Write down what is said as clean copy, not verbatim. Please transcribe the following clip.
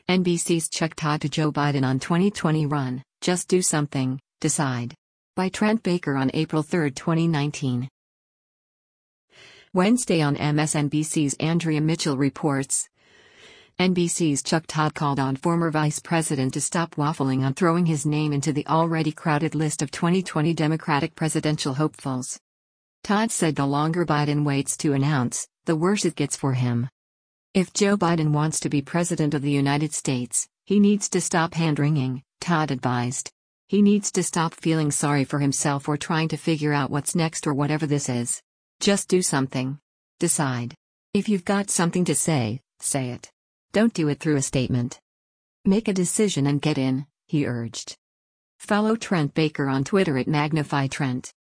NBC's Chuck Todd to Joe Biden on 2020 run, just do something, decide. By Trent Baker on April 3, 2019. Wednesday on MSNBC's Andrea Mitchell reports. NBC's Chuck Todd called on former Vice President to stop waffling on throwing his name into the already crowded list of 2020 Democratic presidential hopefuls. Todd said the longer Biden waits to announce, the worse it gets for him. If Joe Biden wants to be President of the United States, he needs to stop hand-wringing, Todd advised. He needs to stop feeling sorry for himself or trying to figure out what's next or whatever this is. Just do something. Decide. If you've got something to say, say it. Don't do it through a statement. Make a decision and get in, he urged. Follow Trent Baker on Twitter at MagnifyTrent.